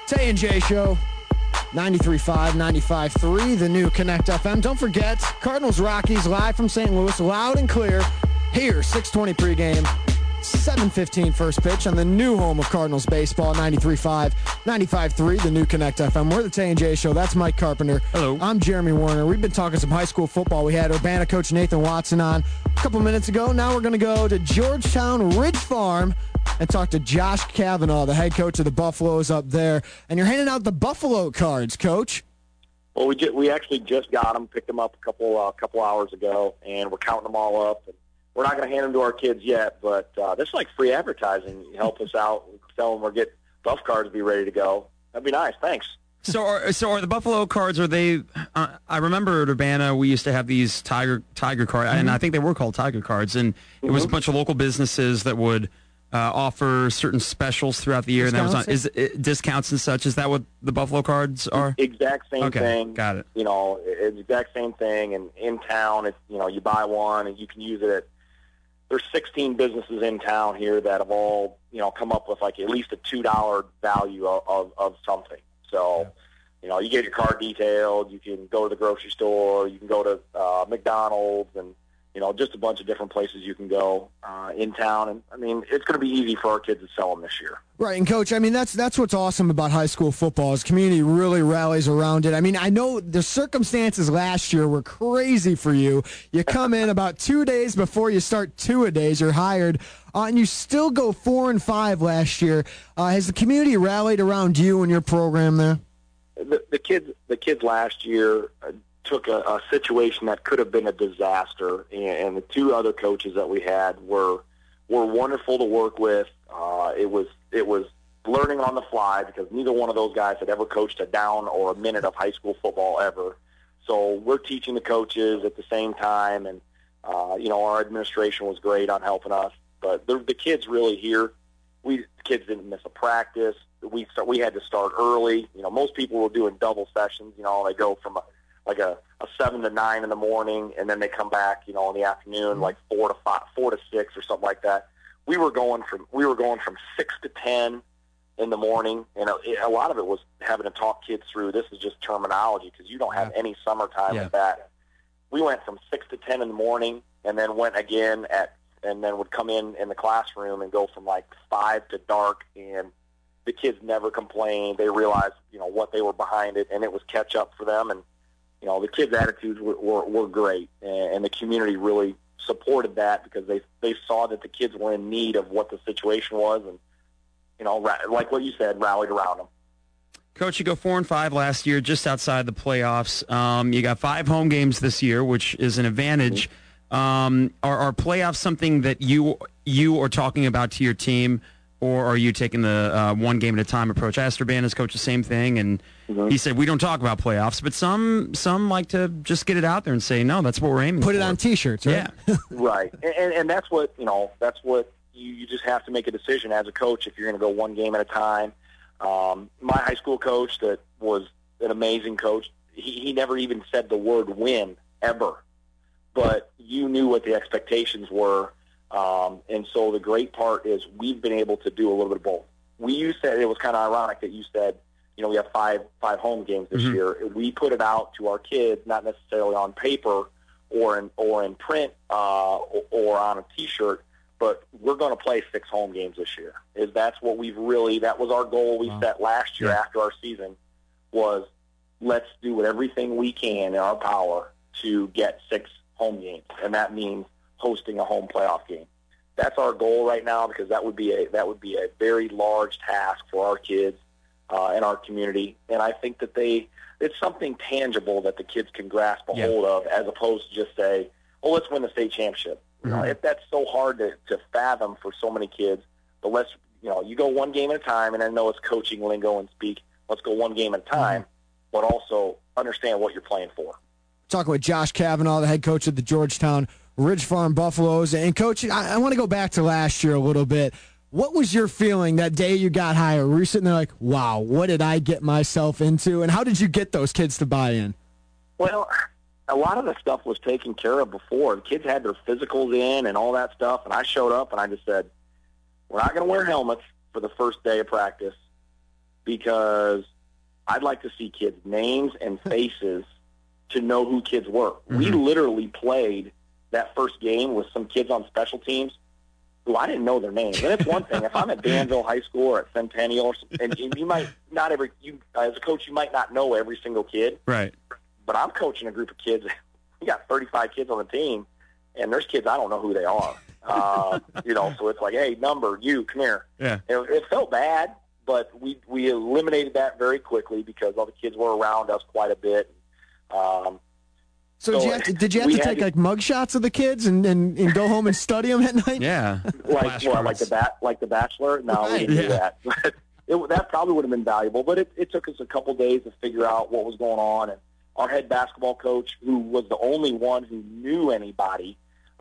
Tay and Jay Show, 93.5, 95.3, the new Connect FM. Don't forget, Cardinals-Rockies live from St. Louis, loud and clear. Here, 6:20 pregame, 7:15 first pitch on the new home of Cardinals baseball, 93.5, 95.3, the new Connect FM. We're the Tay and Jay Show. That's Mike Carpenter. Hello. I'm Jeremy Warner. We've been talking some high school football. We had Urbana coach Nathan Watson on a couple minutes ago. Now we're going to go to Georgetown Ridge Farm and talk to Josh Kavanaugh, the head coach of the Buffaloes up there. And you're handing out the Buffalo cards, Coach. Well, we actually just got them, picked them up a couple hours ago, and we're counting them all up. And we're not going to hand them to our kids yet, but this is like free advertising. You help us out, tell them we're getting Buff cards to be ready to go. That'd be nice. Thanks. So are the Buffalo cards, are they I remember at Urbana we used to have these Tiger cards, and I think they were called Tiger cards, and it was a bunch of local businesses that would offer certain specials throughout the year, Discounts? and that was discounts and such. Is that what the Buffalo cards are? Exact same thing. Got it. You know, it's the exact same thing. And in town, it's, you know, you buy one and you can use it at. There's 16 businesses in town here that have all, you know, come up with like at least a $2 value of something. So, you know, you get your card detailed. You can go to the grocery store. You can go to McDonald's and, you know, just a bunch of different places you can go in town. And, I mean, it's going to be easy for our kids to sell them this year. Right, and Coach, I mean, that's what's awesome about high school football is community really rallies around it. I mean, I know the circumstances last year were crazy for you. You come in about 2 days before you start two-a-days, you're hired, and you still go 4-5 last year. Has the community rallied around you and your program there? The kids last year took a situation that could have been a disaster, and the two other coaches that we had were wonderful to work with. It was learning on the fly because neither one of those guys had ever coached a down or a minute of high school football ever. So we're teaching the coaches at the same time, and you know, our administration was great on helping us. But the kids really here. The kids didn't miss a practice. We had to start early. You know, most people were doing double sessions. You know, they go from a 7 to 9 in the morning, and then they come back, you know, in the afternoon, like 4 to 6 or something like that. We were going from 6 to 10 in the morning, and a lot of it was having to talk kids through. This is just terminology because you don't have any summertime with that. We went from 6 to 10 in the morning, and then went again and then would come in the classroom and go from like 5 to dark, and the kids never complained. They realized, you know, what they were behind it, and it was catch up for them. And you know, the kids' attitudes were great, and the community really supported that because they saw that the kids were in need of what the situation was, and, you know, like what you said, rallied around them. Coach, you go 4-5 last year, just outside the playoffs. You got 5 home games this year, which is an advantage. Are playoffs something that you are talking about to your team, or are you taking the one game at a time approach? I asked Urbana's coach the same thing, and he said we don't talk about playoffs, but some like to just get it out there and say, no, that's what we're aiming for. Put it on T-shirts, right? Yeah. Right, and that's what, you know, that's what you just have to make a decision as a coach if you're going to go one game at a time. My high school coach that was an amazing coach, he never even said the word win ever, but you knew what the expectations were. And so the great part is we've been able to do a little bit of both. You said it was kind of ironic that you said, you know, we have five home games this year. We put it out to our kids, not necessarily on paper or in print or on a T-shirt, but we're going to play 6 home games this year. That was our goal we set last year after our season was let's do everything we can in our power to get 6 home games, and that means hosting a home playoff game. That's our goal right now because that would be a very large task for our kids in our community, and I think that it's something tangible that the kids can grasp a hold of as opposed to just say, "Oh, let's win the state championship." You know, if that's so hard to fathom for so many kids, but you go one game at a time, and I know it's coaching lingo and speak. Let's go one game at a time, but also understand what you're playing for. Talking with Josh Kavanaugh, the head coach of the Georgetown Ridge Farm Buffaloes. And, Coach, I want to go back to last year a little bit. What was your feeling that day you got hired? Were you sitting there like, wow, what did I get myself into? And how did you get those kids to buy in? Well, a lot of the stuff was taken care of before. The kids had their physicals in and all that stuff, and I showed up and I just said, we're not going to wear helmets for the first day of practice. because I'd like to see kids' names and faces to know who kids were. Mm-hmm. We literally played that first game with some kids on special teams who I didn't know their names. And it's one thing if I'm at Danville High School or at Centennial, or and you might not as a coach, you might not know every single kid. Right. But I'm coaching a group of kids. We got 35 kids on the team, and there's kids I don't know who they are. So it's like, hey, number, you, come here. Yeah. It felt bad, but we eliminated that very quickly because all the kids were around us quite a bit. So did you have to take like mug shots of the kids and go home and study them at night? Yeah. Like The Bachelor? No, we didn't do that. But that probably would have been valuable. But it took us a couple days to figure out what was going on. And our head basketball coach, who was the only one who knew anybody,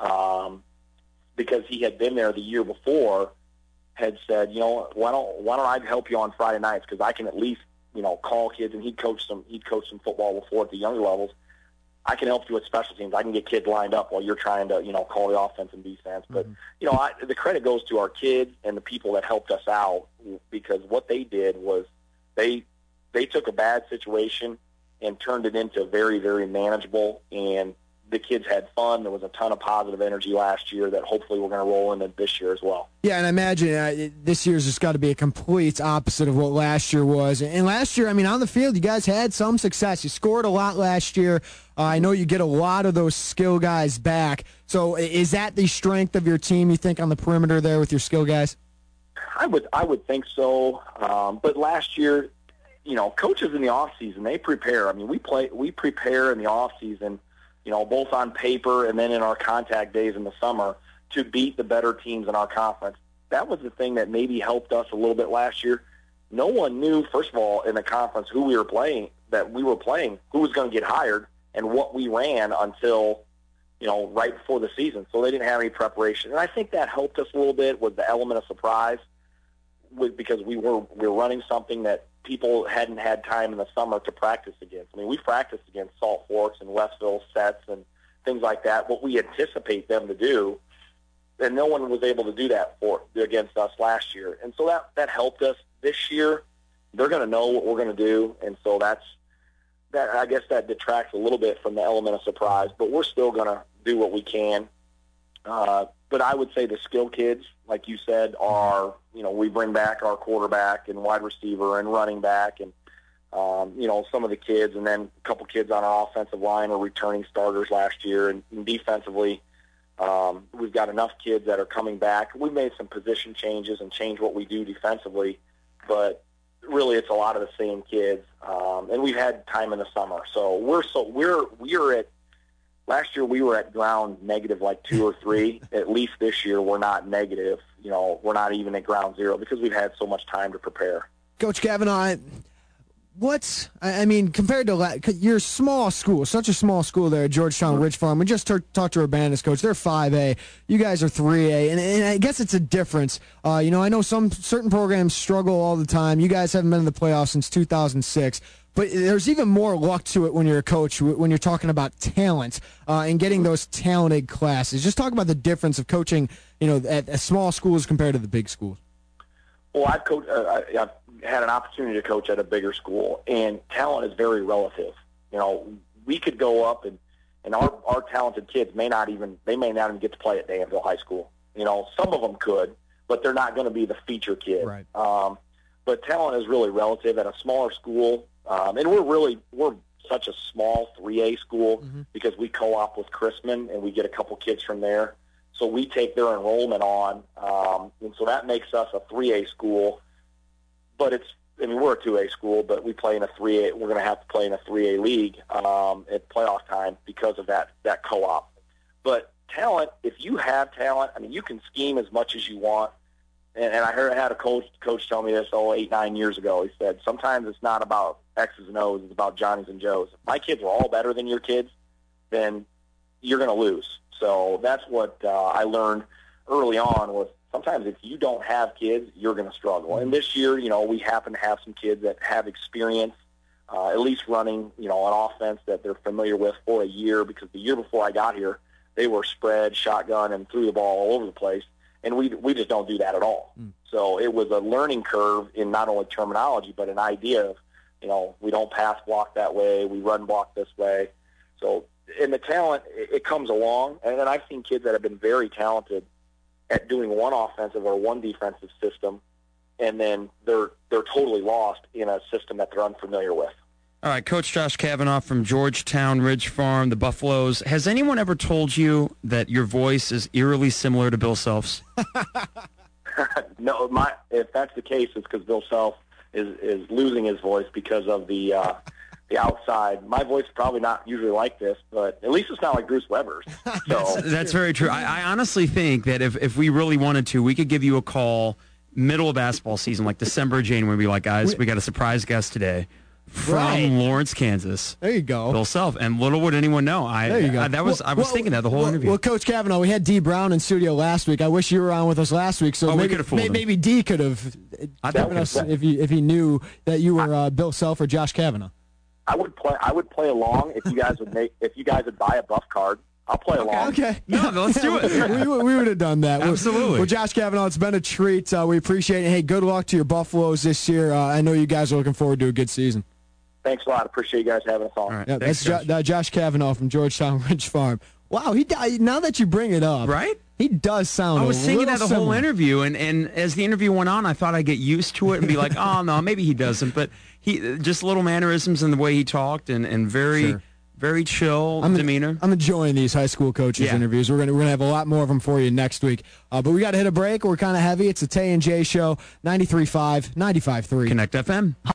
because he had been there the year before, had said, why don't I help you on Friday nights, because I can at least call kids, and he'd coached some football before at the younger levels. I can help you with special teams. I can get kids lined up while you're trying to, call the offense and defense. But, the credit goes to our kids and the people that helped us out, because what they did was they took a bad situation and turned it into very, very manageable, and the kids had fun. There was a ton of positive energy last year that hopefully we're going to roll into this year as well. Yeah, and I imagine this year's just got to be a complete opposite of what last year was. And last year, on the field, you guys had some success. You scored a lot last year. I know you get a lot of those skill guys back. So is that the strength of your team, you think, on the perimeter there with your skill guys? I would think so. But last year, coaches in the off season, they prepare. We prepare in the off season, both on paper and then in our contact days in the summer to beat the better teams in our conference. That was the thing that maybe helped us a little bit last year. No one knew, first of all, in the conference who we were playing, who was going to get hired and what we ran until, right before the season. So they didn't have any preparation. And I think that helped us a little bit with the element of surprise, because we were running something that people hadn't had time in the summer to practice against. We practiced against Salt Forks and Westville sets and things like that, what we anticipate them to do, and no one was able to do that against us last year. And so that helped us. This year, they're going to know what we're going to do, and so I guess that detracts a little bit from the element of surprise, but we're still going to do what we can. But I would say the skill kids, like you said, are, we bring back our quarterback and wide receiver and running back and, some of the kids, and then a couple kids on our offensive line are returning starters last year. And defensively, we've got enough kids that are coming back. We made some position changes and changed what we do defensively, but really it's a lot of the same kids. And we've had time in the summer. So we're at, last year we were at ground negative like 2 or 3. At least this year we're not negative. We're not even at ground 0 because we've had so much time to prepare. Coach Kavanaugh, compared to your small school, such a small school there at Georgetown Ridge Farm. We just talked to Urbana's coach. They're 5A. You guys are 3A. And I guess it's a difference. I know certain programs struggle all the time. You guys haven't been in the playoffs since 2006. But there's even more luck to it when you're a coach, when you're talking about talent and getting those talented classes. Just talk about the difference of coaching, at small schools compared to the big schools. Well, I've had an opportunity to coach at a bigger school, and talent is very relative. We could go up and our talented kids may not even get to play at Danville High School. Some of them could, but they're not going to be the feature kid. Right. But talent is really relative at a smaller school. And we're such a small 3A school because we co-op with Chrisman and we get a couple kids from there. So we take their enrollment on. And so that makes us a 3A school. But we're a 2A school, but we play in a 3A. We're going to have to play in a 3A league at playoff time because of that co-op. But talent, if you have talent, you can scheme as much as you want. And I had a coach tell me this 8-9 years ago. He said, sometimes it's not about X's and O's, it's about Johnny's and Joe's. If my kids are all better than your kids, then you're going to lose. So that's what I learned early on was sometimes if you don't have kids, you're going to struggle. And this year, we happen to have some kids that have experience, at least running, an offense that they're familiar with for a year, because the year before I got here, they were spread, shotgun, and threw the ball all over the place. and we just don't do that at all. So it was a learning curve in not only terminology, but an idea of, we don't pass block that way, we run block this way. So in the talent, it comes along, and then I've seen kids that have been very talented at doing one offensive or one defensive system, and then they're totally lost in a system that they're unfamiliar with. All right, Coach Josh Kavanaugh from Georgetown Ridge Farm, the Buffaloes. Has anyone ever told you that your voice is eerily similar to Bill Self's? No, if that's the case, it's because Bill Self is losing his voice because of the outside. My voice is probably not usually like this, but at least it's not like Bruce Weber's. So That's very true. I honestly think that if we really wanted to, we could give you a call middle of basketball season, like December, January, be like, guys, we got a surprise guest today from Lawrence, Kansas. There you go. Bill Self. And little would anyone know. There you go. I was thinking that the whole interview. Well, Coach Kavanaugh, we had D. Brown in studio last week. I wish you were on with us last week. So we could have fooled him. Maybe D could have given us if he knew that you were Bill Self or Josh Kavanaugh. I would play along if you guys would buy a Buff card. I'll play along. Okay. No, let's do it. we would have done that. Absolutely. Well, Josh Kavanaugh, it's been a treat. We appreciate it. Hey, good luck to your Buffaloes this year. I know you guys are looking forward to a good season. Thanks a lot. Appreciate you guys having us on. All right. Yeah, Thanks, that's Josh Kavanaugh from Georgetown Ridge Farm. Wow, now that you bring it up, right? He does sound. I was thinking that the whole similar. interview, and as the interview went on, I thought I'd get used to it and be like, oh no, maybe he doesn't. But he just little mannerisms in the way he talked, and very. Sure. Very chill demeanor. I'm enjoying these high school coaches interviews. We're gonna have a lot more of them for you next week. But we got to hit a break. We're kind of heavy. It's a Tay and Jay show. 93.5, 95.3. Connect FM.